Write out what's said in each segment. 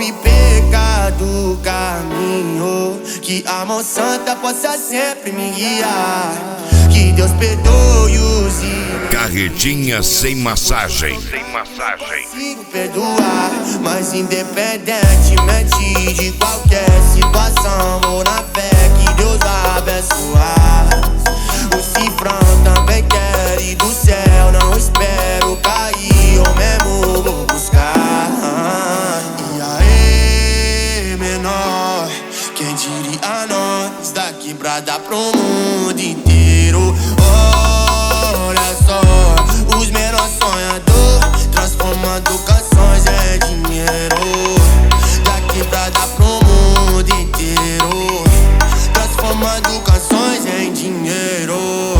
me perca do caminho, que a mão santa possa sempre me guiar. Que Deus perdoe os Carretinha sem massagem. consigo perdoar, mas independentemente de qualquer situação, vou na fé que Deus vai abençoar. O cifrão também quer ir do céu, não espero cair, eu mesmo vou buscar. E aí, menor, quem diria nós da quebrada pro mundo inteiro? Olha só, os menores sonhadores transformando canções em dinheiro. Da quebrada pro mundo inteiro, transformando canções em dinheiro.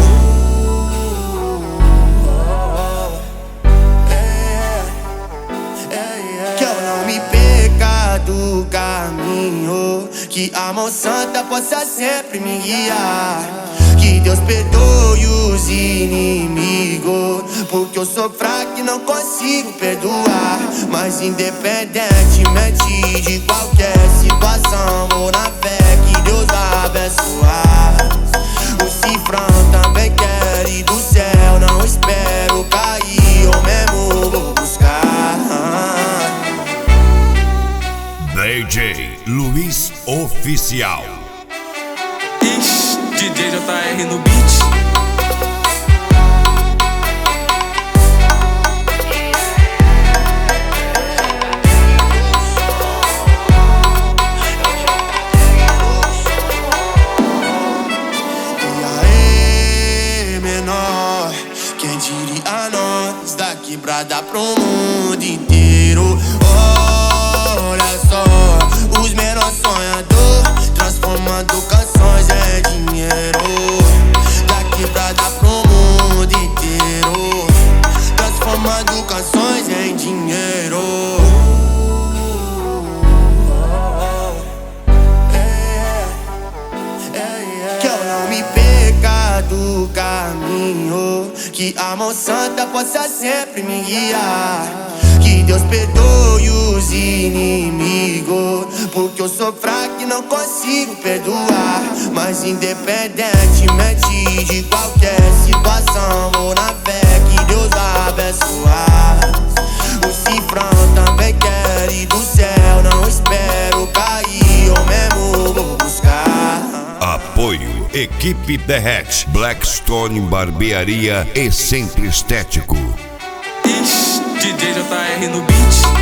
Que eu não me perca do caminho, que a mão santa possa sempre me guiar. Que Deus perdoe os inimigos, porque eu sou fraco e não consigo perdoar. Mas independentemente de qualquer situação, vou na fé que Deus vai abençoar. O cifrão também quer ir do céu, não espero cair, eu mesmo vou buscar. DJ Luiz Oficial. DJ JR no beat. E aí, menor, quem diria nós da quebrada pro mundo inteiro? Olha só, os menores sonhadores transformando canções em dinheiro. Da quebrada pro mundo inteiro, transformando canções em dinheiro. Que eu não me perca do caminho, que a mão santa possa sempre me guiar. Que Deus perdoe os inimigos, porque eu sou fraco e não consigo perdoar. Mas independentemente de qualquer situação, vou na fé que Deus vai abençoar. O cifrão também quer ir do céu, não espero cair, eu mesmo vou buscar. Apoio Equipe Derrete, Blackstone Barbearia e Centro Estético. DJ JR no beat.